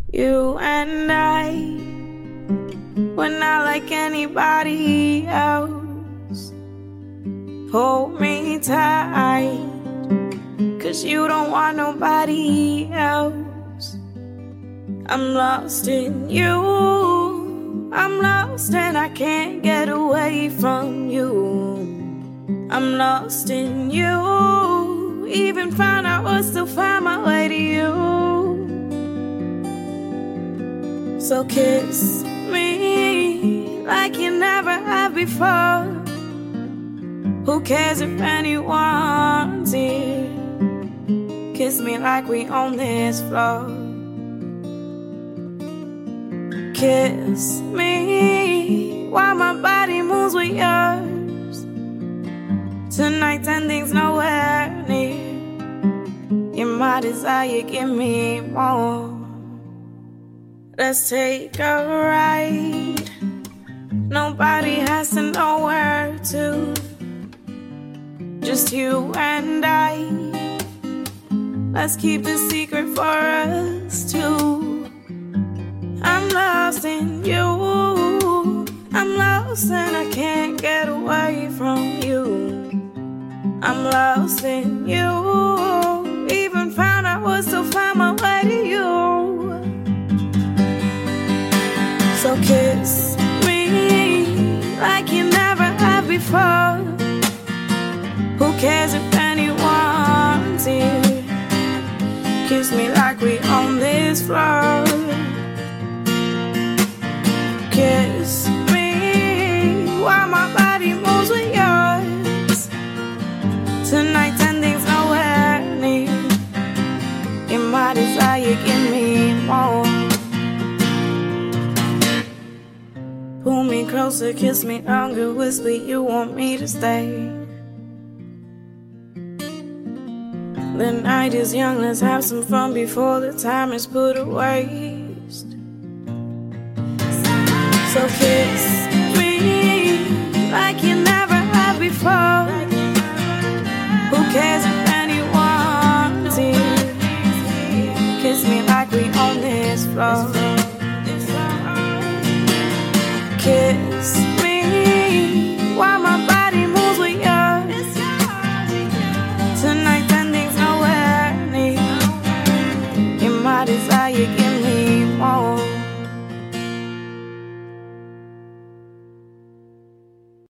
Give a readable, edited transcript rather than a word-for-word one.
You and I, we're not like anybody else. Hold me tight, 'cause you don't want nobody else. I'm lost in you, I'm lost and I can't get away from you. I'm lost in you, even found out I still find my way to you. So kiss me like you never have before. Who cares if anyone's here? Kiss me like we own this floor. Kiss me while my body moves with yours. Tonight's ending's nowhere near. You're my desire, give me more. Let's take a ride. Nobody has to know where to. Just you and I. Let's keep the secret for us two. I'm lost in you. I'm lost and I can't get away from you. I'm lost in you. Even found I would still find my way to you. So kiss me like you never have before. Who cares if anyone's here? Kiss me like we own this floor. Kiss me while my body moves with yours. Tonight's ending's nowhere near. You're my desire, give me more. Pull me closer, kiss me longer, whisper you want me to stay. The night is young, let's have some fun before the time is put to waste. So kiss me